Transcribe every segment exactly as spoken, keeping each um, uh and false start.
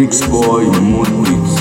Mixed by Moonbeats.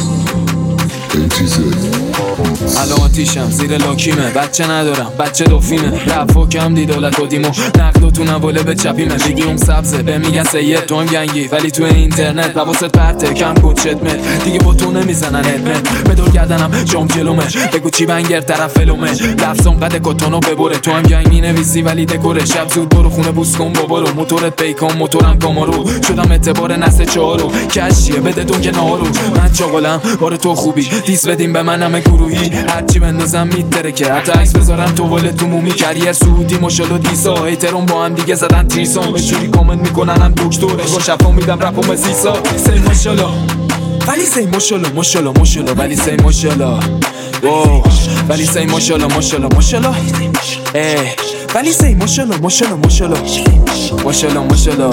الان آتیشم زیر لاکیمه، بچه ندارم بچه دوفیمه، رفا کم دید دولت و دیمو نقد و تو نواله به چپیمه، بگی اون سبزه به میگن سید تو هم گنگی ولی تو اینترنت حواست پرته کم کن شدمت دیگه با تو نمیزنن ادمت بدور گردنم جام جلومه بگو چی بنگر طرف فلومه لفظم قد کتونو ببره تو هم گنگ می نویسی ولی دکوره شب زود برو خونه بوس کن بابا رو موتورت پیکان موتورم کامارو شدم اعتبار نسل چهارو کشیه بده دون که نارو من چاقلم بار تو خوبی دیس بدیم به من همه گروهی هرچی بندازم میتره که حتی عکس بذارم تو ولت تو مومی کریر سعودی ماشالله دیسا هیترون با هم دیگه زدن تیرسان به جوری کامنت میکنن هم دکترش با شفا میدم رپم زیسا سی ماشالله ولی سی ماشالله ماشالله ماشالله ولی سی ماشالله واو ولی سی ماشالله ماشالله ماشالله اه ولی سی ماشالله ماشالله ماشالله ماشالله ماشالله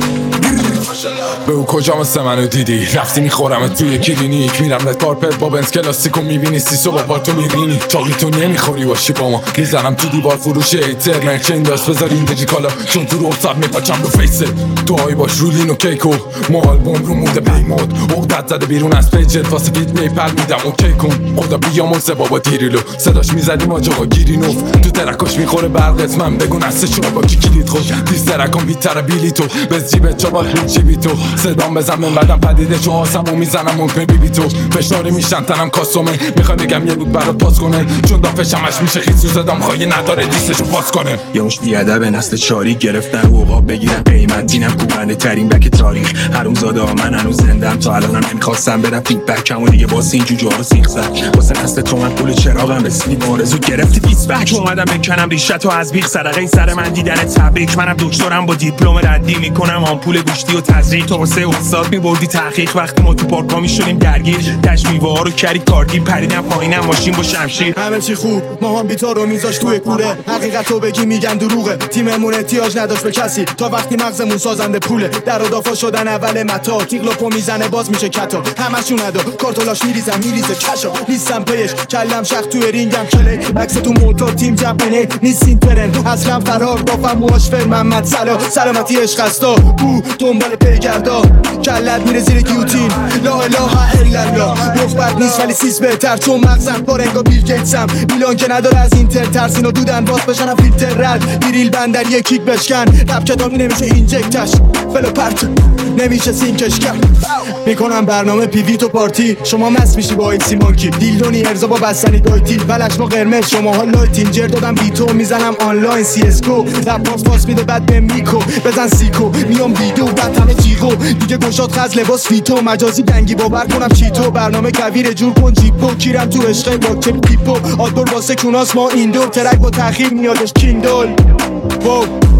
بگو کجا مثل منو دیدی رفتی میخورم توی کلینیک میرم رد کارپت با بنز کلاسیکو میبینی سیسو با پارتو میرینی چاقی تو نمیخوری باشی با ما میزنم تو دیوار فروش ایتر نرچین داشت بذارین دیجیکالا چون تو رو افتاد میپاچم رو فیسه دعایی باش رولین و کیکو ما آلبوم رو موده پیمود اقدت زده بیرون از پیجت واسه فیت میپل میدم اوکی کن خدا بیامرزه بابا دیریلو صداش میزدیم آجاقا گیرینوف تو ترکاش میخوره برقت من بگو نسته شما با کی کلید خود دیز ترکام بیتر بیلی تو بز جیبت چابات چی بی تو صدام بزن من بعدم پدیده چون آسمو میزنم ممکن بی بی تو فشاری میشن تنم کاسومه میخوای بگم یه بود برات پاس کنه چون دافشمش میشه خیلی صدام خواهی نداره دیستشو پاس کنه یه مش بیادب نسل چاری گرفتن عقاب بگیرن قیمت دینم کوبنده ترین بک تاریخ حروم زاده ها من هنوز زندم تا الانم نمیخواستم برم فیدبکم و دیگه باز این جوجه ها سیخ زد واسه نسل تو من پول چراغم رسیدی بارزو گرفتی دیسبک اومدم بکنم ریشتو از بیخ صدقه سر من دیدن تبریک منم دکترم با دیپلم ردی میکنم آمپول گوشتی و تزریق تو واسه استاد میبردی تحقیق وقتی ما تو پارکا میشدیم درگیر تشمیوه ها رو کردی کاردی پریدم پایینم ماشین با شمشیر همه چی خوب ما هم بیتا رو میذاش توی کوره حقیقتو بگی میگن دروغه تیممون احتیاج نداشت به کسی تا وقتی مغزمون سازنده پوله در و دافا شدن اول متا تیغلوپو میزنه باز میشه کتا همشون ادا کارتولاش میریزم میریزه کشا نیستم پیش کلم شخ توی رینگم کلی عکس تو موتور تیم جمپنه نیستین ترند اصلا فرار بافم مواشفر محمد سلا سلامتی عشق استا بو دنبال پیگردا کلت میره زیر گیوتین لا اله الا الله نخبت نیست ولی سیس بهتر چون مغزم پار انگا بیل گیتسم میلان که نداره از اینتر ترسین و دودن باز بشنم فیلتر رد بیریل بندر یک کیک بشکن رب کتابی نمیشه اینجکتش فلو پرت نمیشه سینکش کرد میکنم برنامه پیوی تو پارتی شما مست میشی با ایسی مانکی دیلدونی ارزا با بستنی دایتی بلش ما قرمز شما ها لایتین جر دادم بیتو میزنم آنلاین سی اس کو رب پاس پاس میده بعد به میکو بزن سیکو میام ویدیو بعد همه جیغو دیگه گشاد خز لباس فیتو مجازی دنگی باور کنم چیتو برنامه کویر جور کن جیپو کیرم تو عشق با چپ پیپو آدبر واسه کوناس ما ایندور ترک با تأخیر میادش کیندل واو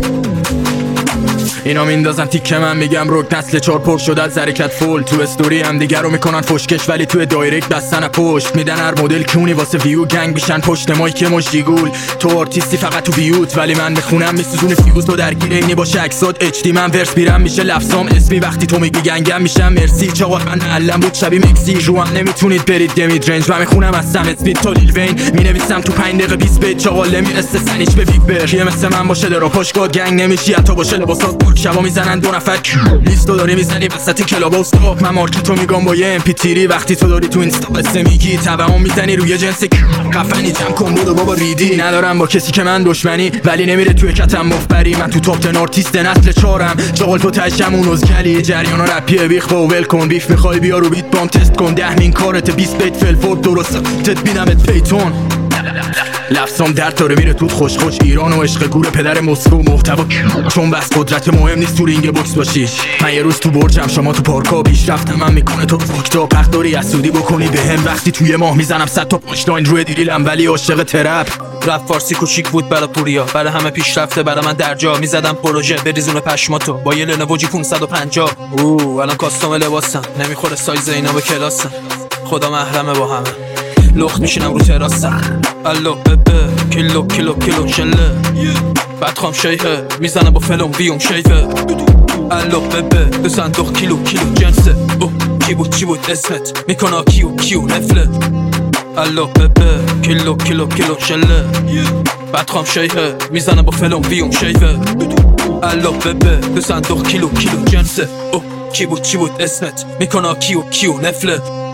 اینا میندازن تیکه من میگم روک نسل چار پر شده از حرکت فول تو استوری هم دیگر رو میکنن فشکش ولی توی دایرکت دستن پشت میدن هر مدل کونی واسه ویو گنگ میشن پشت مایک مشتیگول تو آرتیستی فقط تو ویوت ولی من بخونم میسوزون فیوز تو درگیر اینی باشه اکسات اچ دی من ورس میرم میشه لفظام اسمی وقتی تو میگی گنگم میشم مرسی چاقا من علم بود شبی مکسی رو هم نمیتونید برید دمید رنج و میخونم از سمت بیت تا لیل وین مینویسم تو پنج دقیقه بیست بیت چاقا نمیرسه سنیش به بیگ بر کیه مثل من باشه درا پاشگاه گنگ نمیشی حتی باشه لباسات شبا میزنن دو نفر لیستو داری میزنی وسط کلاباوس من مارکتو میگم با یه ام پی تری وقتی تو داری تو اینستا قصه میگی تبعم میزنی روی جنس خفنی جمع کن بودو بابا ریدی ندارم با کسی که من دشمنی ولی نمیره توی کتم مفبری من تو تاپ تن آرتیست نسل چارم چاقل تو تشم اون ازگلی جریانا رپیه بیخ با ول کن بیف میخوای بیا رو بیت بام تست کن ده مین کارت بیست بیت فلفورد درست تت بینمت پیتون لفظام در تاره میره توت خوش خوش ایران و عشق گور پدر مسکو محتوا چون بس قدرت مهم نیست تو رینگ بوکس باشی من یه روز تو برجم شما تو پارکا پیش رفتم من میکنه تو فاکتا پخ داری از سودی بکنی به هم وقتی توی ماه میزنم صد تا پاشتاین روی دیریلم ولی عاشق ترپ رپ فارسی کوچیک بود برای پوریا برای همه پیشرفته برای من درجا میزدم پروژه بریزون پشماتو با یه لنوو جی پانصد و پنجاه اوه الان کاستوم لباسم نمیخوره سایز اینا به کلاسم خدا محرمه با همه لخت میشینم رو تراسم الو ببه کیلو کیلو کیلو شله بعد خام شیهه میزنم با فلوم بیوم شیفه الو ببه دو صندوق کیلو کیلو جنسه اوه کی بود چی بود اسمت میکنه کیو کیو رفله الو ببه کیلو کیلو کیلو شله بعد خام شیهه میزنم با فلوم بیوم شیفه الو ببه دو صندوق کیلو کیلو جنسه اوه کی بود چی بود اسمت میکنه کیو کیو نفله